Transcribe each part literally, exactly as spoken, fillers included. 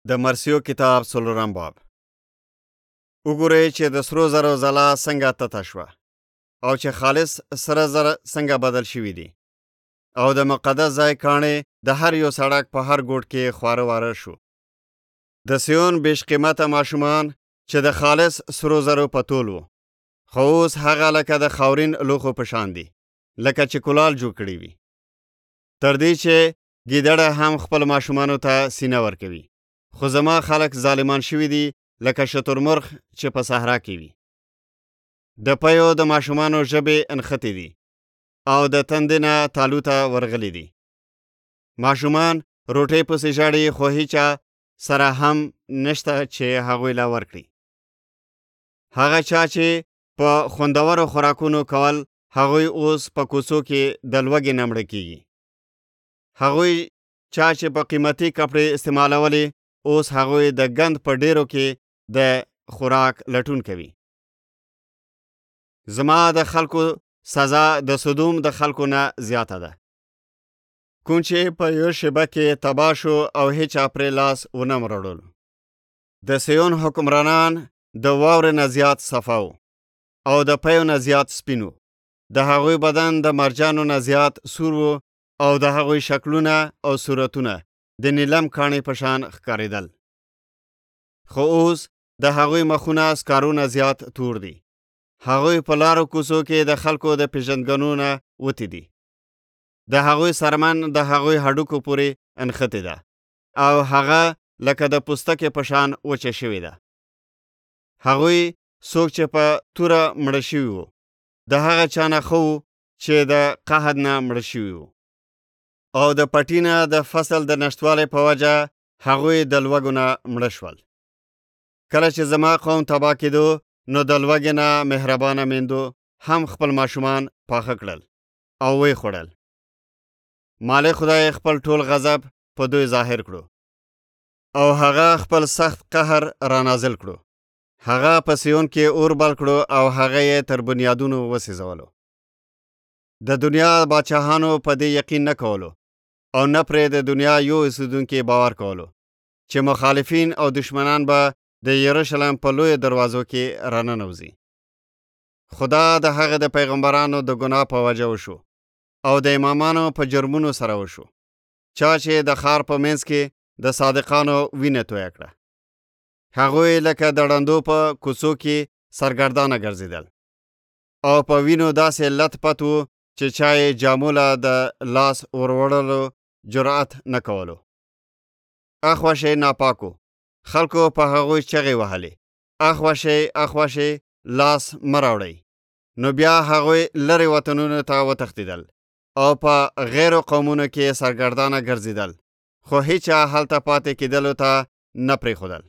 د مرثیو کتاب څلورم باب. وګورئ چې د سرو زرو ځلا څنګه تته شوه او چې خالص سره زر څنګه بدل شوي دي، او د مقدس ځای کاڼې د هر یو سړک په هر ګوټ کې خواره واره شو. د سیون بیش قیمته ماشومان چې د خالص سرو زرو په تول وو، خو اوس هغه لکه د خاورین لوښو په شان دي، لکه چې کلال جوړ کړي وي. تر دې چې ګیدړه هم خپل ماشومانو ته سینه ورکوي. خو زما خلک ظالمان شوي دي لکه شترمرغ چې په صحرا کې وي. د پیو د ماشومانو ژبې انختې دي او د تندې نه تالو ته ورغلي دي. ماشومان روټۍ پسې ژاړي، خو هیچا سره هم نشته چې هغوی له ورکړي. هغه چا چې په خوندورو خوراکونو کول، هغوی اوس په کوڅو کې د لوږې نه مړه کیږي. هغوی چا چې په قیمتي کپړې استعمالولې، اوس هغوی د ګند په ډیرو کې د خوراک لټون کوي. زما د خلکو سزا د سدوم د خلکو نه زیاته ده، کوم چې په یو شیبه کې تباه شو او هیچا پرې لاس ونه مروړل. د سیون حکمرانان د واورې نه زیات صفا وو او د پیو نه زیات سپین وو. د هغوی بدن د مرجانو نه زیات سور وو او د هغوی شکلونه او صورتونه د نیلم کاڼې په شان ښکارېدل. خو اوس د هغوی مخونه سکارونه زیات تور دي. هغوی په لارو کوڅو کې د خلکو د پیژندګلو نه وتی دي. د هغوی سرمن د هغوی هډوکو پورې انختې ده او هغه لکه د پوستکې په شان وچه شوې ده. هغوی څوک چې په توره مړه شوي وو، د هغه چا نه ښه وو چې د قحط نه مړه شوي وو، او د پټي نه د فصل د نشتوالي په وجه هغوی د لوږو نه مړه شول. کله چې زما قوم تباه کېدو، نو د لوږې نه مهربانه میندو هم خپل ماشومان پاخه کړل او ویې خوړل. مالک خدای خپل ټول غضب په دوی ظاهر کړو او هغه خپل سخت قهر را نازل کړو. هغه په سیون کې اور بل کړو او هغه یې تر بنیادونو وسېځولو. د دنیا باچاهانو په دې یقین نه کولو او نه پرې د دنیا یو اوسېدونکي باور کولو چې مخالفین او دشمنان به د یروشلم په لوی دروازو کې راننوځي. خدا د هغه د پیغمبرانو د ګناه په وجه وشو او د امامانو په جرمونو سره وشو، چا چې د ښار په منځ کې د صادقانو وینه تویه کړه. هغوی لکه د ړندو په کوڅو کې سرګردانه ګرځېدل او په وینو داسې لت پت وو چې چا یې جامو له د لاس وروړلو جرأت نه کولو. اخوشی ناپاکو خلکو په هغوی چغې وهلې، اخوشی اخوشی لاس مه راوړئ. نو بیا هغوی لرې وطنونو ته وتښتېدل او په غیرو قومونو کې سرګردانه ګرځېدل، خو هیچا هلته پاتې کېدلو ته نه پرېښودل.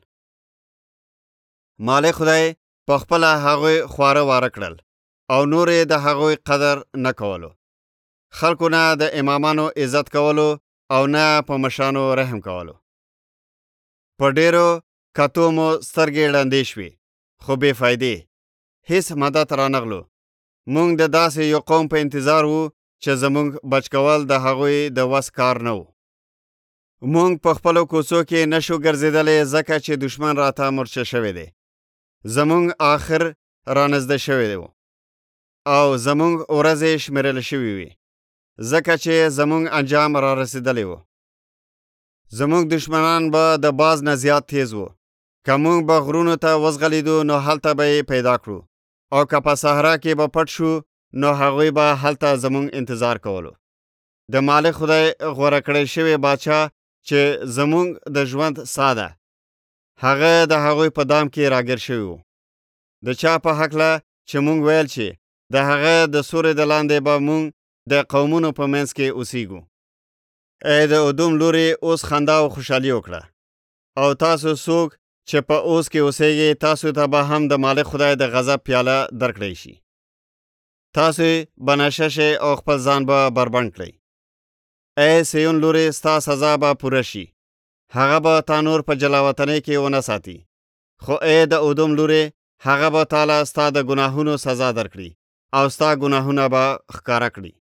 مالک خدای په خپله هغوی خواره واره کړل او نور یې د هغوی قدر نه کولو. خلکو نه د امامانو عزت کولو او نه په مشرانو رحم کولو. په ډیرو کتو مو سترګې ړندې شوې، خو بې فایدې، هیڅ مدد رانغلو. مونږ د داسې یو قوم په انتظار وو چې زمونږ بچ کول د هغوی د وس کار نه وو. مونږ په خپلو کوڅو کې نشو ګرځېدلی ځکه چې دشمن راته مرچه شوی دی. زمونږ آخر رانزده شوی دی او زمونږ ورځې شمیرل شوي وي ځکه چې زمونږ انجام را رسېدلی وو. زمونږ دشمنان به د باز نه زیات تیز وو. که مونږ به غرونو ته وزغلیدو نو هلته به یې پیدا کړو، او که په صحرا کې به پټ شو نو هغوی به هلته زمونږ انتظار کولو. د مالک خدای غوره کړی شوی باچا چې زمونږ د ژوند ساه ده، هغه د هغوی په دام کې راګیر شوی وو. د چا په هکله چې مونږ ویل چې د هغه د سوري د لاندې به مونږ د قومونو په منځ کې اوسیږو. ای د ادوم لوري، اوس خندا او خوشحالي وکړه، او تاسو څوک چې په اوس کې اوسیږئ، تاسو ته به هم د مالک خدای د غضب پیاله درکړی شي. تاسو به نشه شئ او خپل ځان به بربنډ کړئ. ای سیون لوري، ستا سزا به پوره شي، هغه به تا نور په جلاوطنۍ کې ونه ساتي. خو ای د ادوم لوري، هغه به تاله ستا د ګناهونو سزا درکړي او ستا ګناهونه به ښکاره کړي.